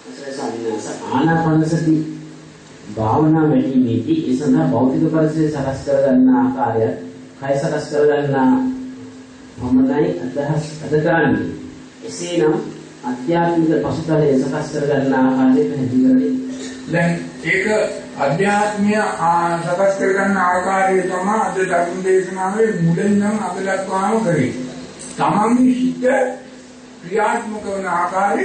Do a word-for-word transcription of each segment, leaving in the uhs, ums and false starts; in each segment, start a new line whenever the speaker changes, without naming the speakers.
ආනාපානසති භාවනා වැඩිමේදී ඒ සඳහා භෞතික පරිසරය සකස් කර ගන්න ආකාරය, කය සකස් කර ගන්න මොනයි අදහස් අද ගන්නේ. එසේනම් අධ්‍යාත්මික පසුතලය සකස් කර ගන්න ආකාරය පැහැදිලි කරන්නේ.
දැන් ඒක අධ්‍යාත්මීය සකස් කර ගන්න ආකාරය තමයි අද ධර්ම දේශනාවේ මුලින් නම් අද දක්වාම කරේ. තමන්ගේ හිත ක්‍රියාත්මක වන ආකාරය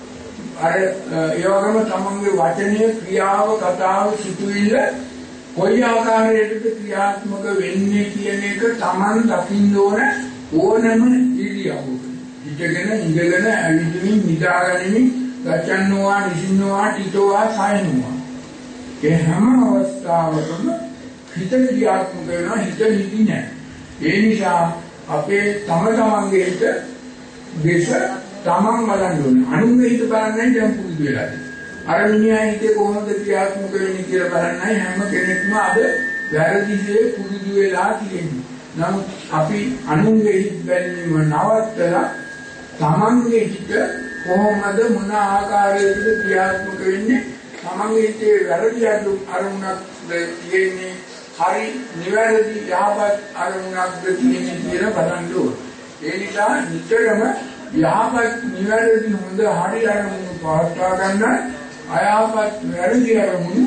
අර ඒ වගේම තමන්ගේ වචනය, ක්‍රියාව, කතාව, සිතුවිල්ල කොයි ආකාරයකටද ක්‍රියාත්මක වෙන්නේ කියන එක තමන් දකින්න ඕන ඕනම ඉරියව්වක. ඉඳගෙන ඉඳගෙන ඇවිදින්න නිදාගනිමින් ගච්ඡන්නවා, නිසින්නවා, ටිටෝවා, සායනවා. ඒ හැම අවස්ථාවකම හිත ක්‍රියාත්මක වෙනවා, හිත නිදි නැහැ. ඒ නිසා අපේ තම තමන්ගේ හිත දේශ තමන් බලන්න ඕනේ. අනුන්ගේ හිත බලන්නේ දැන් පුරුදු වෙලා තියෙනවා. අර මිනිහා හිතේ කොහොමද ක්‍රියාත්මක වෙන්නේ කියලා බලන්නයි හැම කෙනෙක්ම අද වැරදිසේ පුරුදු වෙලා තියෙන්නේ. නමුත් අපි අනුන්ගේ හිත බැලීම නවත්තලා තමන්ගේ හිත කොහොමද මොන ආකාරයකද ක්‍රියාත්මක වෙන්නේ, තමන්ගේ හිතේ වැරදි අරමුණක් තියෙන්නේ, හරි නිවැරදි යහපත් අරමුණක්ද තියෙන්නේ කියලා බලන්න ඕනේ. ඒ නිසා නිතරම යහපත් නිවැරදි හොඳ හරි අරමුණු පවත්වා ගන්න, අයහපත් වැරදි අරමුණු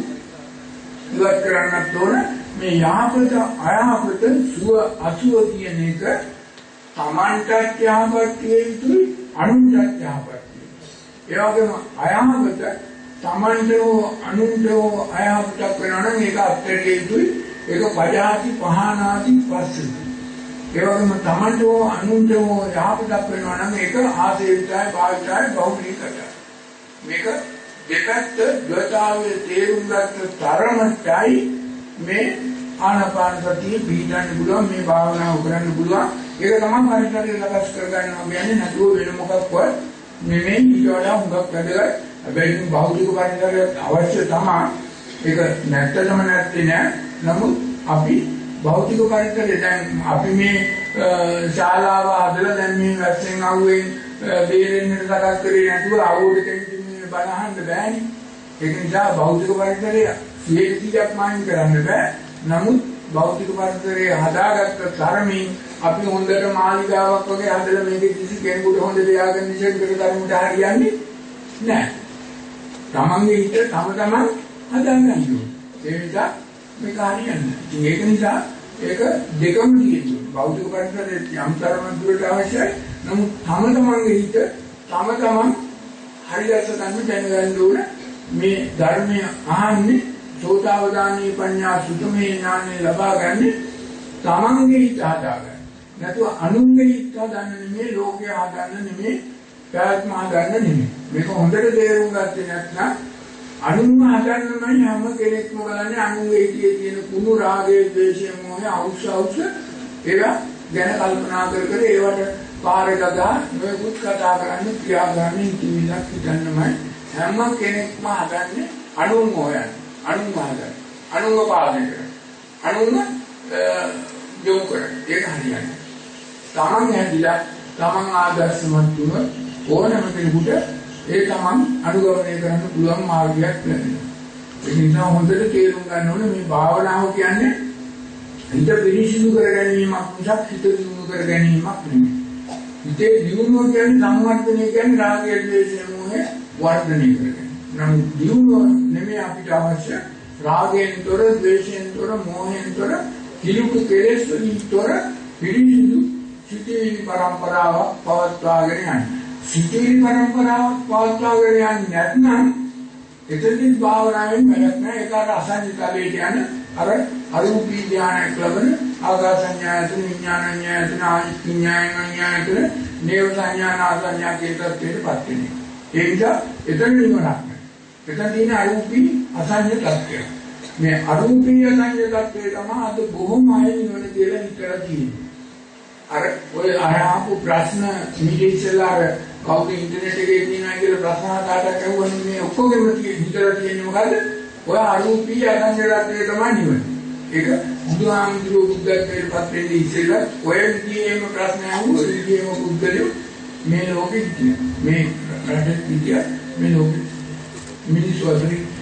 ඉවත් කරන්නත් ඕන. මේ යහපත අයහපත සුව අසුව කියන එක තමන්ටත් යහපත් යුතුයි, අනුන්ටත් යහපත්. ඒ වගේම අයහපත තමන්ටෝ අනුන්ටෝ අයහපතක් වෙනවා නම් ඒක අත්හැරිය යුතුයි. ඒක පජාති පහනාති පස්සති. ඒ වගේම තමන්ටෝ අනුන්ටෝ යහපතක් වෙනවා නම් ඒක ආසේවිතයි භාවිතයි බෞද්ධිකයි. මේක දෙපැත්ත ද්වතාවයේ තේරුම් ගන්න තරමටයි මේ ආනාපාන සතිය පිළිගන්න පුළුවන්, මේ භාවනාව කරන්න පුළුවන්. ඒක තමයි පරිසරය සකස් කරගන්නවා කියන්නේ නැතුව වෙන මොකක්වත් නෙමෙයි. ඊට වඩා හුඟක් වැඩගත්. හැබැයි භෞතික පරිසරය අවශ්‍ය තමයි. ඒක නැත්තටම නැත්තේ නෑ. නමුත් අපි භෞතික පරිසරය දැන් අපි මේ ශාලාව හදලා දැන් මේ වැස්සෙන් ආවෙන් බේරෙන්නට සකස් කරේ නැතුව ආවෝඩ කෙනෙක් මේ බලහන්න බෑනේ. ඒක නිසා භෞතික පරිසරය සියයට මායින් කරන්න බෑ. නමුත් භෞතික පරිසරය හදාගත්ත තරමින් අපි හොඳට මාලිගාවක් වගේ හදලා මේක කිසි කෙනෙකුට හොඳ දෙයක් නිෂේධ කර තරමට හරියන්නේ නෑ. තමන්ගේ හිත තම තමන් හදාගන්න ඕනේ. ඒ නිසා මේක හරියන්නේ. ඉතින් ඒක නිසා ඒක දෙකම තියෙනවා. භෞතික පරිසරයේ යම් තරමක් දුරට අවශ්‍යයි. නමුත් තම තමන්ගේ හිත තම තමන් හරියට ගන්න දැනගන්න ඕන. මේ ධර්මය අහන්නේ සෝතාවදානී පඤ්ඤා සුතමේ ඥානෙ ලබා ගන්න තමන්ගේ හිත හදාගන්න. නැතුව අනුන්ගේ හිත හදන්න නෙමෙයි, ලෝකය හදන්න නෙමෙයි, ප්‍රාත්ම හදන්න නෙමෙයි. මේක හොඳට තේරුම් ගත්තේ නැත්නම් අනුන්ව හදන්නමයි හැම කෙනෙක්ම බලන්නේ. අනුන්ගේ හිතේ තියෙන කුණු රාගය, ද්වේෂය, මොහය, අවශ්‍ය අවශ්‍ය ඒවා ගැන කල්පනා කර කර ඒවට පාර ගදා නොයෙකුත් කතා කරන්නේ, ක්‍රියා කරන්නේ, කිවිලක් හිතන්නමයි හැම කෙනෙක්ම හදන්නේ. අනුන් හොයන්නේ, අනුන් හදන්නේ, අනුන්ව පාලනය කරන්නේ, අනුන්ව යොමු කරන්නේ. ඒක හරියන්නේ. තමන් හැදිලා තමන් ආදර්ශමත් වුණොත් ඕනම කෙනෙකුට ඒ තමන් අනුගමනය කරන්න පුළුවන් මාර්ගයක් ලැබෙනවා. ඒ නිසා හොඳට තේරුම් ගන්න ඕනේ මේ භාවනාව කියන්නේ හිත පිරිසිදු කර ගැනීමක් මිසක් හිත දියුණු කර ගැනීමක් නෙමෙයි. හිතේ දියුණුව කියන්නේ සම්වර්ධනය කියන්නේ රාගය, ද්වේෂය, මොහය වර්ධනය කරගන්න. නමුත් දියුණුව නෙමෙයි අපිට අවශ්‍ය. රාගයෙන් තොර, ද්වේෂයෙන් තොර, මොහයෙන් තොර, කිලුක කෙලෙස් වලින් තොර පිරිසිදු සිතේ පරම්පරාවක් පවත්වාගෙන යන්න. සිතේ පරම්පරාවක් පවත්වාගෙන යන්නේ නැත්නම් එතනදී භාවනාවෙන් වැඩක් නැහැ. ඒක අර අසංජිතලේ කියන අර අරූපී ඥානයක් ලැබෙන ආකාසඤ්ඤායතන, විඥානඤ්ඤායතන, ආයතඤ්ඤායතන, නේව සංඥා සංඥා කියන තත්ත්වයටපත් වෙනවා. ඒ නිසා එතන නිවනක් නැහැ. එතන තියෙන අරූපී අසංජිත තත්ත්වය. මේ අරූපී අසංජිත තත්ත්වය තමයි අද බොහොම අය නිවන කියලා හිතලා තියෙන්නේ. අර ඔය අහපු ප්‍රශ්න මිනිස්සුලා කවුද ඉන්ටර්නෙට් එකේ තියෙනවා කියලා ප්‍රශ්න කාටක් අහුවන්නේ මේ ඔක්කොගෙම හිතලා තියෙන්නේ මොකද්ද? ඔය අරූපී අසංජිතත්වය තමයි නිවන. ඒක බුදුහාමුදුරුවෝ බුද්ධත්වයට පත් වෙන්නේ ඉස්සෙල්ලා ඔය විදිහේම ප්‍රශ්න අහුවෝ ඔය විදිහේම බුද්ධලියෝ මේ ලෝකෙ ඉන්නේ. මේ රටේ ඉන්නේ මේ ලෝකෙ. මිනිස්සු අතරින්